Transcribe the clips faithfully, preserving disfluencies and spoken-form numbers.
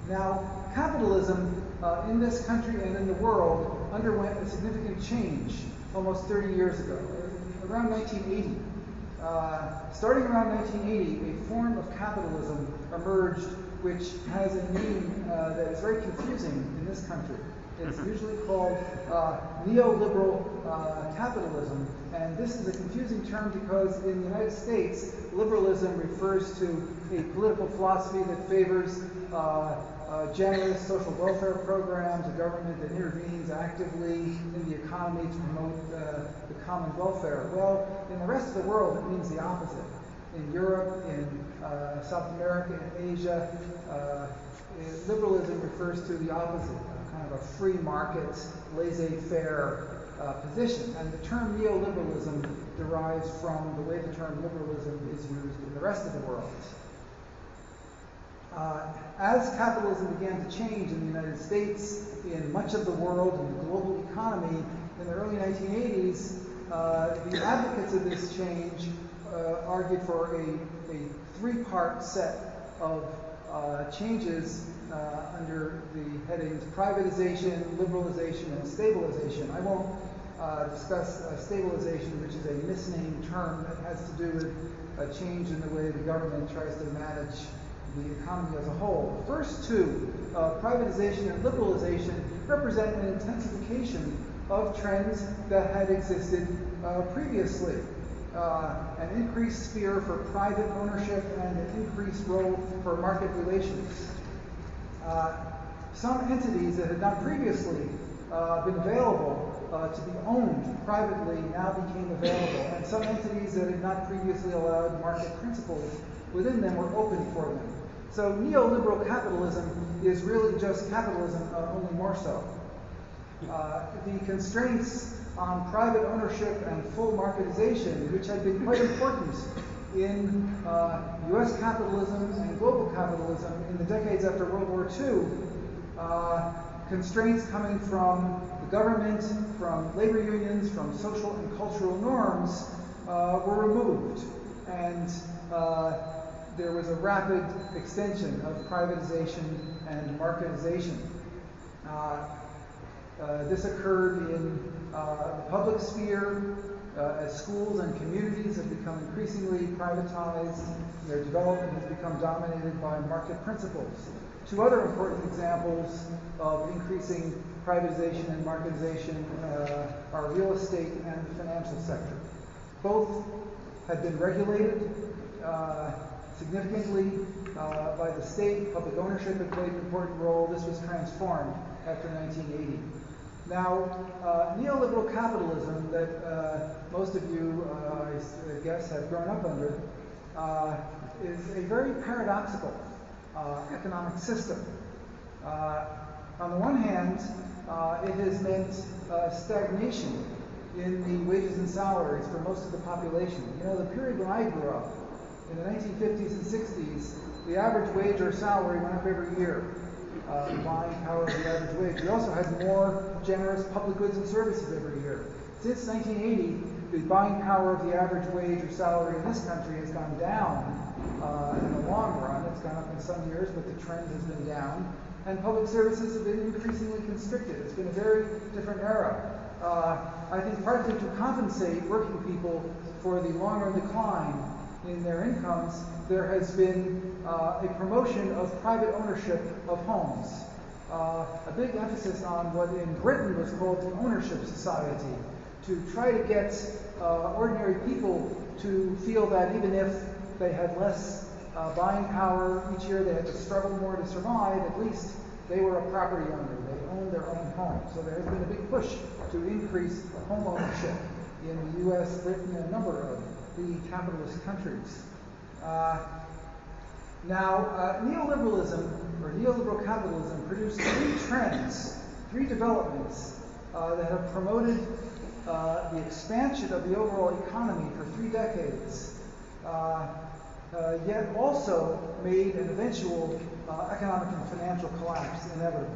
Now, capitalism uh, in this country and in the world underwent a significant change almost thirty years ago, around nineteen eighty. Uh, starting around nineteen eighty, a form of capitalism emerged which has a name uh, that is very confusing in this country. It's usually called uh, neoliberal uh, capitalism, and this is a confusing term because in the United States, liberalism refers to a political philosophy that favors uh, uh, generous social welfare programs, a government that intervenes actively in the economy to promote uh, the common welfare. Well, in the rest of the world, it means the opposite. In Europe, in uh, South America, in Asia, uh, liberalism refers to the opposite, a kind of a free market, laissez-faire uh, position. And the term neoliberalism derives from the way the term liberalism is used in the rest of the world. Uh, as capitalism began to change in the United States, in much of the world, in the global economy, in the early nineteen eighties, uh, the advocates of this change uh, argued for a, a three-part set of uh, changes uh, under the headings privatization, liberalization, and stabilization. I won't uh, discuss uh, stabilization, which is a misnamed term that has to do with a change in the way the government tries to manage the economy as a whole. The first two, uh, privatization and liberalization, represent an intensification of trends that had existed uh, previously. Uh, an increased sphere for private ownership and an increased role for market relations. Uh, some entities that had not previously uh, been available uh, to be owned privately now became available, and some entities that had not previously allowed market principles within them were opened for them. So neoliberal capitalism is really just capitalism, uh, only more so. Uh, the constraints on private ownership and full marketization, which had been quite important in uh, U S capitalism and global capitalism in the decades after World War Two, uh, constraints coming from the government, from labor unions, from social and cultural norms uh, were removed. And uh, there was a rapid extension of privatization and marketization. Uh, uh, this occurred in uh, the public sphere uh, as schools and communities have become increasingly privatized. Their development has become dominated by market principles. Two other important examples of increasing privatization and marketization uh, are real estate and the financial sector. Both had been regulated uh, significantly uh, by the state. Public ownership had played an important role. This was transformed after nineteen eighty. Now, uh, neoliberal capitalism that uh, most of you, uh, I guess, have grown up under uh, is a very paradoxical uh, economic system. Uh, on the one hand, uh, it has meant uh, stagnation in the wages and salaries for most of the population. You know, the period when I grew up, in the nineteen fifties and sixties, the average wage or salary went up every year. Uh, the buying power of the average wage. We also had more generous public goods and services every year. Since nineteen eighty, the buying power of the average wage or salary in this country has gone down uh, in the long run. It's gone up in some years, but the trend has been down. And public services have been increasingly constricted. It's been a very different era. Uh, I think partly to compensate working people for the long-run decline in their incomes, there has been uh, a promotion of private ownership of homes. Uh, a big emphasis on what in Britain was called the ownership society, to try to get uh, ordinary people to feel that even if they had less uh, buying power each year, they had to struggle more to survive, at least they were a property owner. They owned their own home. So there has been a big push to increase home ownership in the U S, Britain, and a number of the capitalist countries. Uh, now, uh, neoliberalism, or neoliberal capitalism, produced three trends, three developments uh, that have promoted uh, the expansion of the overall economy for three decades, uh, uh, yet also made an eventual uh, economic and financial collapse inevitable.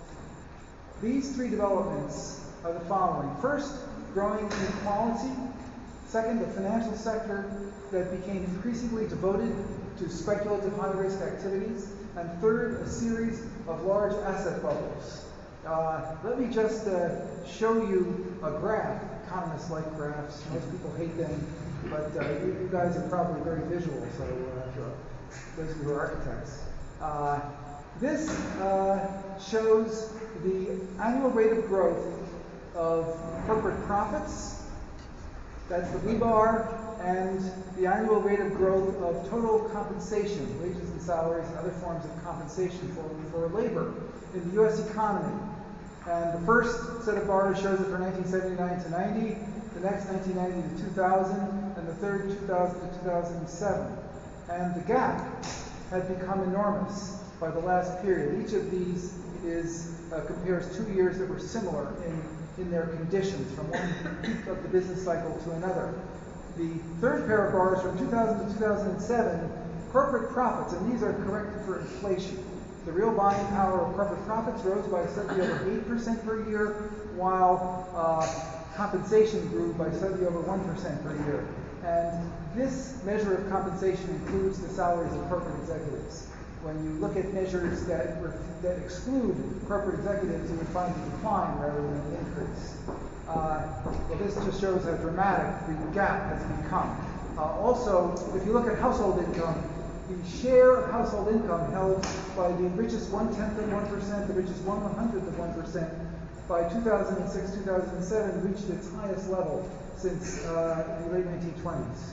These three developments are the following. First, growing inequality. Second, the financial sector that became increasingly devoted to speculative high-risk activities, and third, a series of large asset bubbles. Uh, let me just uh, show you a graph. Economists like graphs. Most people hate them, but uh, you, you guys are probably very visual, so uh, those of you who are architects. Uh, this uh, shows the annual rate of growth of corporate profits. That's the blue bar, and the annual rate of growth of total compensation, wages and salaries and other forms of compensation for, for labor in the U S economy. And the first set of bars shows it for nineteen seventy-nine to ninety, the next nineteen ninety to two thousand, and the third two thousand to two thousand seven. And the gap had become enormous by the last period. Each of these is uh, compares two years that were similar in, in their conditions, from one peak of the business cycle to another. The third pair of bars from two thousand to two thousand seven, corporate profits, and these are corrected for inflation. The real buying power of corporate profits rose by slightly over eight percent per year, while uh, compensation grew by slightly over one percent per year. And this measure of compensation includes the salaries of corporate executives. When you look at measures that, that exclude corporate executives, you would find a decline rather than an increase. Uh, well, this just shows how dramatic the gap has become. Uh, also, if you look at household income, the share of household income held by the richest one-tenth of one percent, the richest one-hundredth of one percent, by two thousand six, two thousand seven reached its highest level since uh, the late nineteen twenties.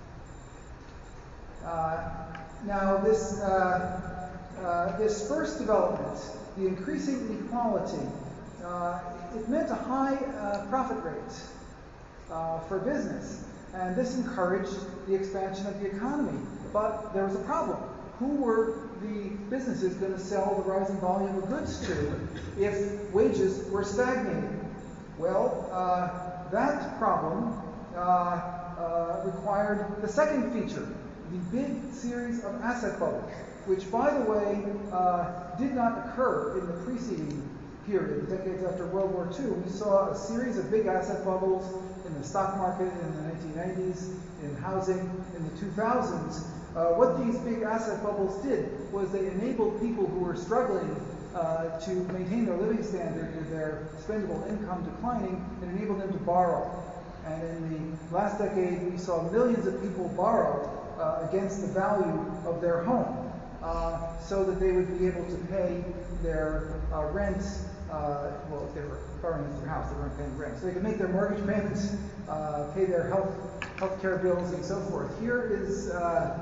Uh, now, this, uh, uh, this first development, the increasing inequality, uh, it meant a high uh, profit rate uh, for business, and this encouraged the expansion of the economy. But there was a problem. Who were the businesses going to sell the rising volume of goods to if wages were stagnating? Well, uh, that problem uh, uh, required the second feature, the big series of asset bubbles, which, by the way, uh, did not occur in the preceding period, the decades after World War Two. We saw a series of big asset bubbles in the stock market in the nineteen nineties, in housing in the two thousands. Uh, what these big asset bubbles did was they enabled people who were struggling uh, to maintain their living standard with their spendable income declining, and enabled them to borrow. And in the last decade, we saw millions of people borrow uh, against the value of their home uh, so that they would be able to pay their uh, rent. Uh, well, if they were borrowing against their house, they weren't paying rent. So they could make their mortgage payments, uh, pay their health health care bills, and so forth. Here is uh,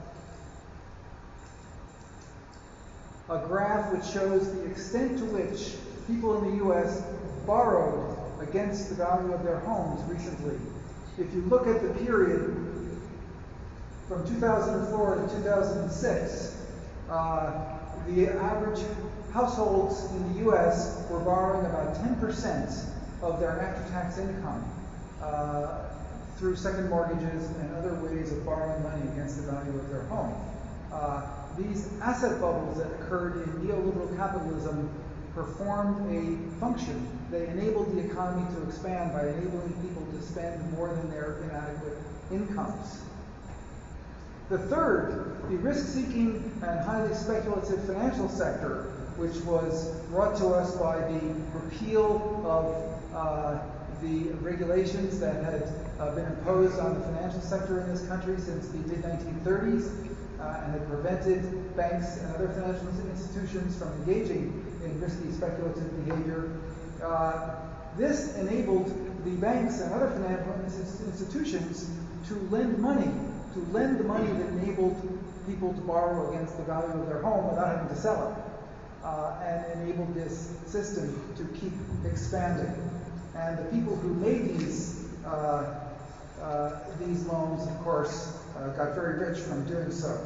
a graph which shows the extent to which people in the U S borrowed against the value of their homes recently. If you look at the period from two thousand four to two thousand six, uh, the average households in the U S were borrowing about ten percent of their after-tax income uh, through second mortgages and other ways of borrowing money against the value of their home. Uh, these asset bubbles that occurred in neoliberal capitalism performed a function. They enabled the economy to expand by enabling people to spend more than their inadequate incomes. The third, the risk-seeking and highly speculative financial sector, which was brought to us by the repeal of uh, the regulations that had uh, been imposed on the financial sector in this country since the mid nineteen thirties uh, and had prevented banks and other financial institutions from engaging in risky speculative behavior. Uh, this enabled the banks and other financial institutions to lend money, to lend the money that enabled people to borrow against the value of their home without having to sell it, uh, and enabled this system to keep expanding. And the people who made these uh, uh, these loans, of course, uh, got very rich from doing so.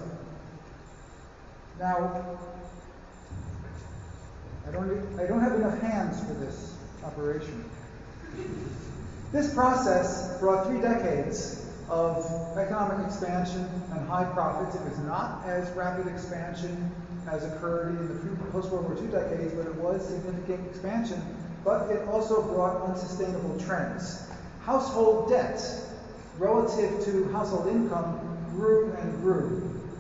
Now, I don't I don't have enough hands for this operation. This process brought three decades of economic expansion and high profits. It was not as rapid expansion as occurred in the post-World War Two decades, but it was significant expansion. But it also brought unsustainable trends. Household debt relative to household income grew and grew.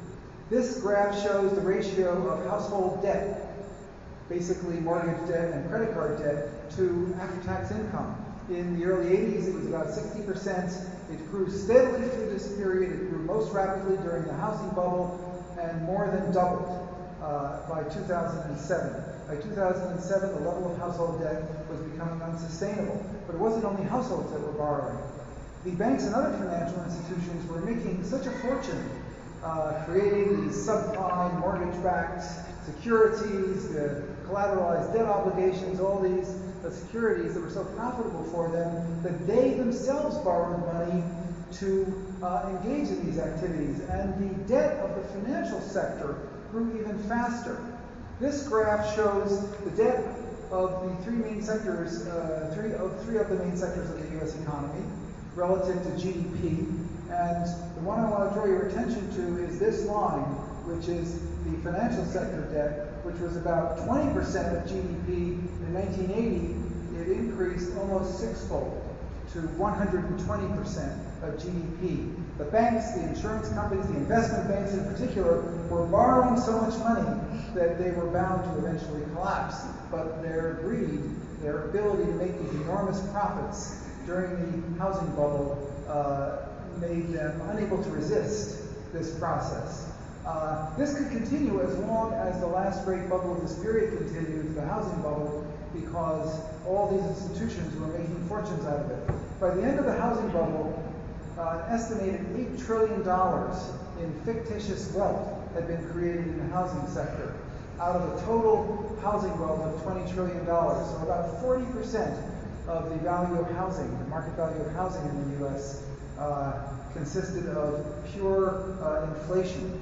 This graph shows the ratio of household debt, basically mortgage debt and credit card debt, to after-tax income. In the early eighties, it was about sixty percent. It grew steadily through this period. It grew most rapidly during the housing bubble and more than doubled uh, by two thousand seven. By two thousand seven, the level of household debt was becoming unsustainable. But it wasn't only households that were borrowing. The banks and other financial institutions were making such a fortune uh, creating these subprime mortgage-backed securities, the collateralized debt obligations, all these uh, securities that were so profitable for them that they themselves borrowed money to uh, engage in these activities. And the debt of the financial sector grew even faster. This graph shows the debt of the three main sectors, uh, three, of, three of the main sectors of the U S economy relative to G D P. And the one I want to draw your attention to is this line, which is the financial sector debt, which was about twenty percent of G D P. In nineteen eighty, it increased almost sixfold to one hundred twenty percent of G D P. The banks, the insurance companies, the investment banks in particular, were borrowing so much money that they were bound to eventually collapse. But their greed, their ability to make these enormous profits during the housing bubble uh, made them unable to resist this process. Uh, this could continue as long as the last great bubble of this period continued, the housing bubble, because all these institutions were making fortunes out of it. By the end of the housing bubble, uh, an estimated eight trillion dollars in fictitious wealth had been created in the housing sector, out of a total housing wealth of twenty trillion dollars. So about forty percent of the value of housing, the market value of housing in the U S, uh, consisted of pure uh, inflation.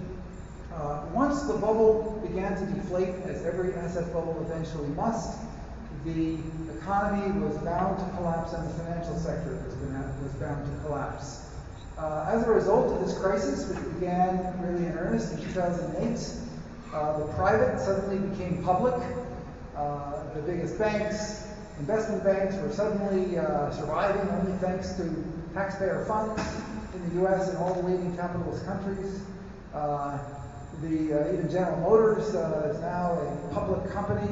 Uh, once the bubble began to deflate, as every asset bubble eventually must, the economy was bound to collapse and the financial sector was, been, was bound to collapse. Uh, as a result of this crisis, which began really in earnest in two thousand eight, uh, the private suddenly became public. Uh, the biggest banks, investment banks, were suddenly uh, surviving only thanks to taxpayer funds in the U S and all the leading capitalist countries. Uh, the, uh, even General Motors uh, is now a public company.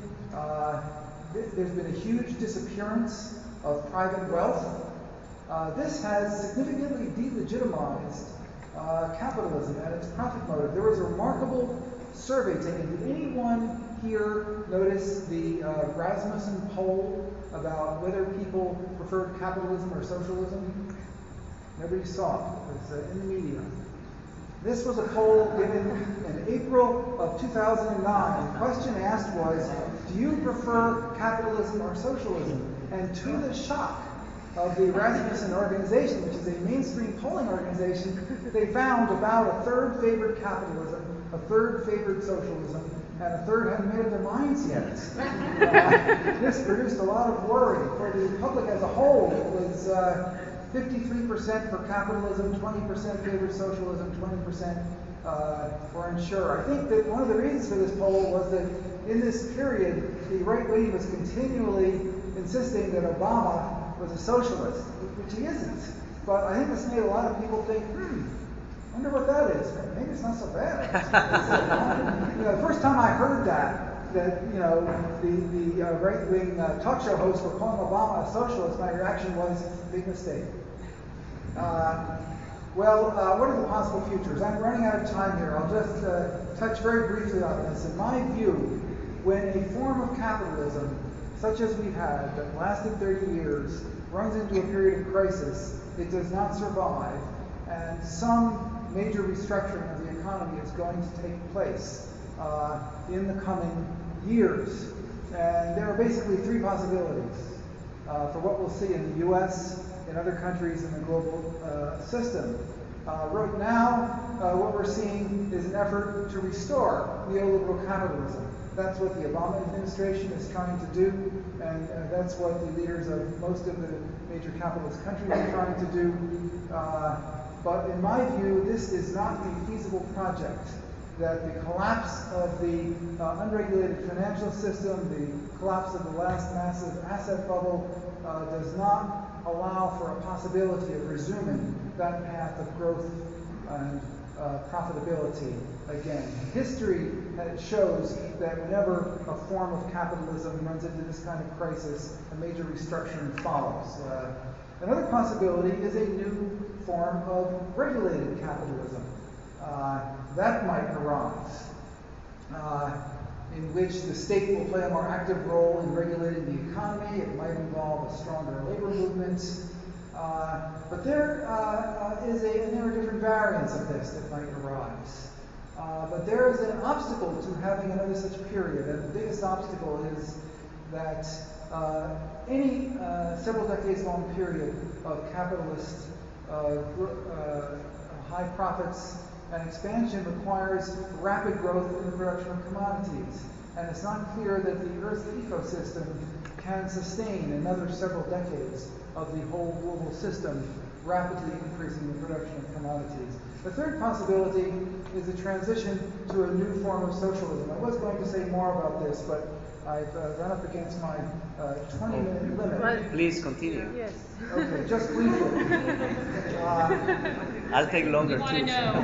Uh, th there's been a huge disappearance of private wealth. Uh, this has significantly delegitimized uh, capitalism and its profit motive. There was a remarkable survey taken. Did anyone here notice the uh, Rasmussen poll about whether people preferred capitalism or socialism? Nobody saw it. It's uh, in the media. This was a poll given in April of two thousand nine. The question asked was, do you prefer capitalism or socialism? And to the shock of the Rasmussen organization, which is a mainstream polling organization, they found about a third favored capitalism, a third favored socialism, and a third hadn't made up their minds yet. Uh, this produced a lot of worry. For the public as a whole, it was uh, fifty-three percent for capitalism, twenty percent favored socialism, twenty percent uh, for unsure. I think that one of the reasons for this poll was that in this period, the right wing was continually insisting that Obama was a socialist, which he isn't. But I think this made a lot of people think, hmm, I wonder what that is. Maybe it's not so bad. You know, the first time I heard that, that you know, the, the uh, right-wing uh, talk show hosts were calling Obama a socialist, my reaction was, big mistake. Uh, well, uh, what are the possible futures? I'm running out of time here. I'll just uh, touch very briefly on this. In my view, when a form of capitalism, such as we've had, that lasted thirty years, runs into a period of crisis, it does not survive, and some major restructuring of the economy is going to take place uh, in the coming years. And there are basically three possibilities uh, for what we'll see in the U S, in other countries in the global uh, system. Uh, right now, uh, what we're seeing is an effort to restore neoliberal capitalism. That's what the Obama administration is trying to do, and uh, that's what the leaders of most of the major capitalist countries are trying to do. Uh, but in my view, this is not a feasible project. That the collapse of the uh, unregulated financial system, the collapse of the last massive asset bubble, uh, does not allow for a possibility of resuming that path of growth and uh, profitability. again. History uh, shows that whenever a form of capitalism runs into this kind of crisis, a major restructuring follows. Uh, another possibility is a new form of regulated capitalism. Uh, that might arise, uh, in which the state will play a more active role in regulating the economy. It might involve a stronger labor movement. Uh, but there uh, uh, is a, and there are different variants of this that might arise. Uh, but there is an obstacle to having another such period, and the biggest obstacle is that uh, any uh, several decades long period of capitalist uh, uh, high profits and expansion requires rapid growth in the production of commodities. And it's not clear that the Earth's ecosystem can sustain another several decades of the whole global system rapidly increasing the production of commodities. The third possibility is a transition to a new form of socialism. I was going to say more about this, but I've uh, run up against my uh, twenty minute limit. Well, please continue. Yes. Okay, just briefly. Uh, I'll take longer we too. want to know.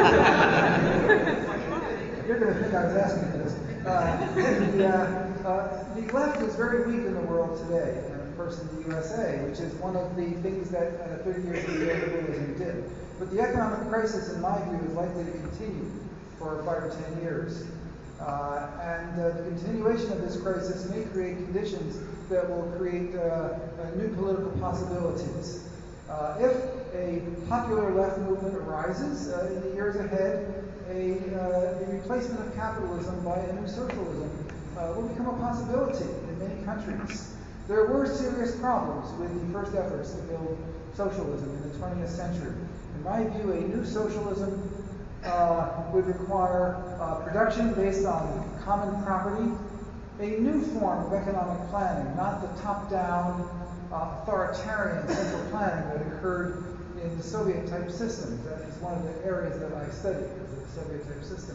You're going to think I was asking for this. Uh, the, uh, uh, the left is very weak in the world today, and of course in the U S A, which is one of the things that uh, thirty years of neoliberalism did. But the economic crisis, in my view, is likely to continue for five or ten years. Uh, and uh, the continuation of this crisis may create conditions that will create uh, uh, new political possibilities. Uh, if a popular left movement arises uh, in the years ahead, a, uh, a replacement of capitalism by a new socialism uh, will become a possibility in many countries. There were serious problems with the first efforts to build socialism in the twentieth century. In my view, a new socialism uh, would require uh, production based on common property, a new form of economic planning, not the top-down uh, authoritarian central planning that occurred in the Soviet-type systems. That is one of the areas that I studied, the Soviet-type system.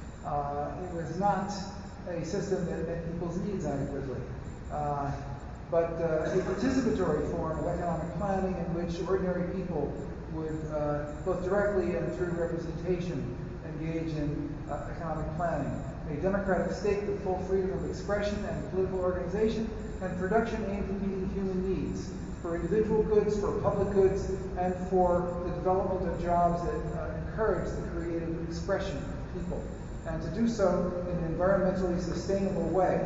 Uh, it was not a system that met people's needs adequately. Uh, but uh, a participatory form of economic planning in which ordinary people would, uh, both directly and through representation, engage in uh, economic planning. A democratic state with full freedom of expression and political organization, and production aimed at meeting human needs for individual goods, for public goods, and for the development of jobs that uh, encourage the creative expression of people, and to do so in an environmentally sustainable way.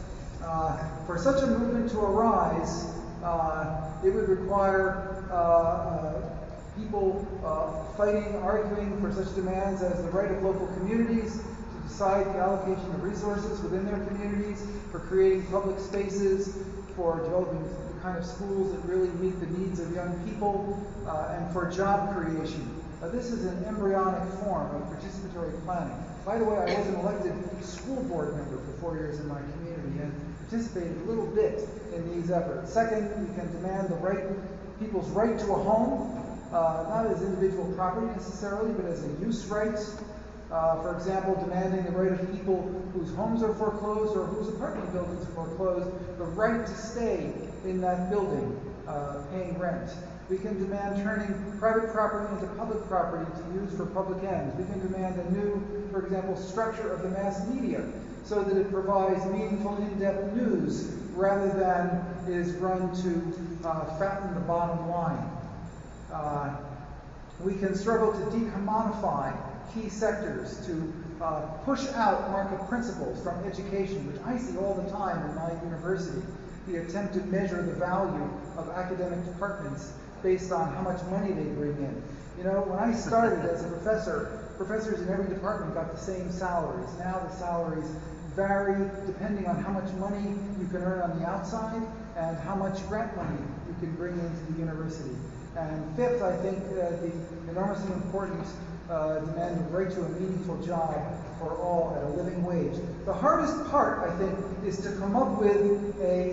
Uh, for such a movement to arise, uh, it would require uh, uh, people uh, fighting, arguing for such demands as the right of local communities to decide the allocation of resources within their communities, for creating public spaces, for developing the kind of schools that really meet the needs of young people, uh, and for job creation. Uh, this is an embryonic form of participatory planning. By the way, I was an elected school board member for four years in my community and participated a little bit in these efforts. Second, we can demand the right, people's right to a home, uh, not as individual property necessarily, but as a use right. Uh, for example, demanding the right of people whose homes are foreclosed or whose apartment buildings are foreclosed, the right to stay in that building, uh, paying rent. We can demand turning private property into public property to use for public ends. We can demand a new, for example, structure of the mass media so that it provides meaningful, in-depth news rather than is run to uh, fatten the bottom line. Uh, we can struggle to decommodify key sectors, to uh, push out market principles from education, which I see all the time in my university. The attempt to measure the value of academic departments based on how much money they bring in. You know, when I started as a professor, professors in every department got the same salaries. Now the salaries vary depending on how much money you can earn on the outside and how much grant money you can bring into the university. And fifth, I think uh, the enormously important uh, demand of right to a meaningful job for all at a living wage. The hardest part, I think, is to come up with a,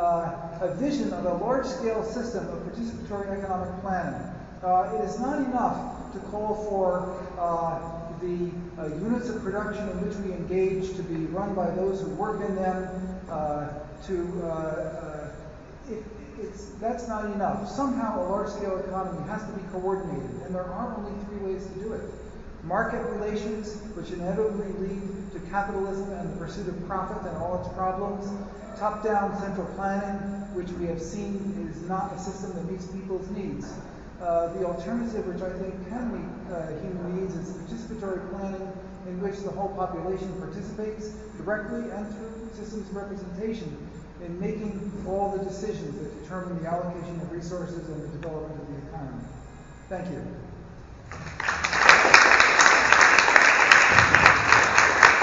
uh, a vision of a large-scale system of participatory economic planning. Uh, it is not enough to call for uh, the uh, units of production in which we engage to be run by those who work in them, uh, to, uh, uh, it, it's, that's not enough. Somehow a large-scale economy has to be coordinated, and there are only three ways to do it. market relations, which inevitably lead to capitalism and the pursuit of profit and all its problems, top-down central planning, which we have seen is not a system that meets people's needs. Uh, the alternative, which I think can meet uh, human needs, is participatory planning, in which the whole population participates directly and through systems of representation in making all the decisions that determine the allocation of resources and the development of the economy. Thank you.